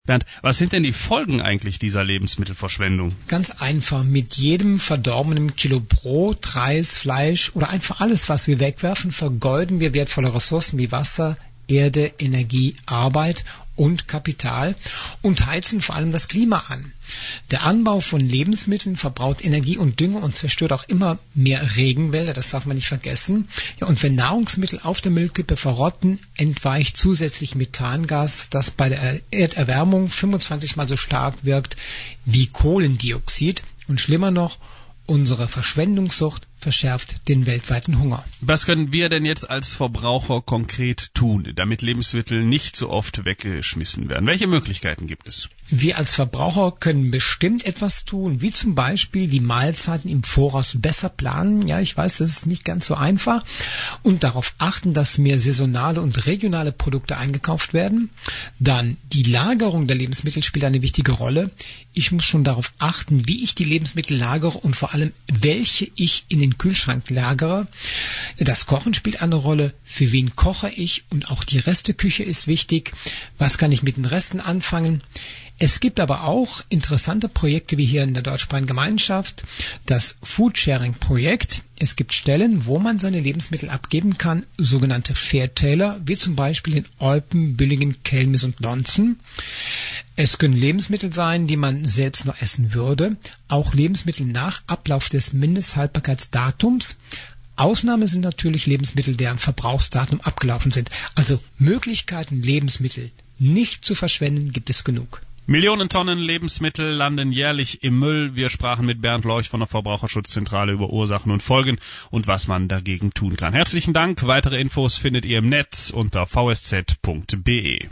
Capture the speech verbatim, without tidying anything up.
Bernd, was sind denn die Folgen eigentlich dieser Lebensmittelverschwendung? Ganz einfach, mit jedem verdorbenen Kilo Brot, Reis, Fleisch oder einfach alles, was wir wegwerfen, vergeuden wir wertvolle Ressourcen wie Wasser, Erde, Energie, Arbeit und Kapital und heizen vor allem das Klima an. Der Anbau von Lebensmitteln verbraucht Energie und Dünger und zerstört auch immer mehr Regenwälder, das darf man nicht vergessen. Ja, und wenn Nahrungsmittel auf der Müllkippe verrotten, entweicht zusätzlich Methangas, das bei der Erderwärmung fünfundzwanzig Mal so stark wirkt wie Kohlendioxid. Und schlimmer noch, unsere Verschwendungssucht verschärft den weltweiten Hunger. Was können wir denn jetzt als Verbraucher konkret tun, damit Lebensmittel nicht so oft weggeschmissen werden? Welche Möglichkeiten gibt es? Wir als Verbraucher können bestimmt etwas tun, wie zum Beispiel die Mahlzeiten im Voraus besser planen. Ja, ich weiß, das ist nicht ganz so einfach. Und darauf achten, dass mehr saisonale und regionale Produkte eingekauft werden. Dann die Lagerung der Lebensmittel spielt eine wichtige Rolle. Ich muss schon darauf achten, wie ich die Lebensmittel lagere und vor allem, welche ich in den Kühlschrank lagere. Das Kochen spielt eine Rolle. Für wen koche ich? Und auch die Resteküche ist wichtig. Was kann ich mit den Resten anfangen? Es gibt aber auch interessante Projekte wie hier in der deutschsprachigen Gemeinschaft, das Foodsharing-Projekt. Es gibt Stellen, wo man seine Lebensmittel abgeben kann, sogenannte Fairtailer, wie zum Beispiel in Olpen, Büllingen, Kelmis und Lonzen. Es können Lebensmittel sein, die man selbst noch essen würde, auch Lebensmittel nach Ablauf des Mindesthaltbarkeitsdatums. Ausnahme sind natürlich Lebensmittel, deren Verbrauchsdatum abgelaufen sind. Also Möglichkeiten, Lebensmittel nicht zu verschwenden, gibt es genug. Millionen Tonnen Lebensmittel landen jährlich im Müll. Wir sprachen mit Bernd Leuch von der Verbraucherschutzzentrale über Ursachen und Folgen und was man dagegen tun kann. Herzlichen Dank. Weitere Infos findet ihr im Netz unter v s z punkt b e.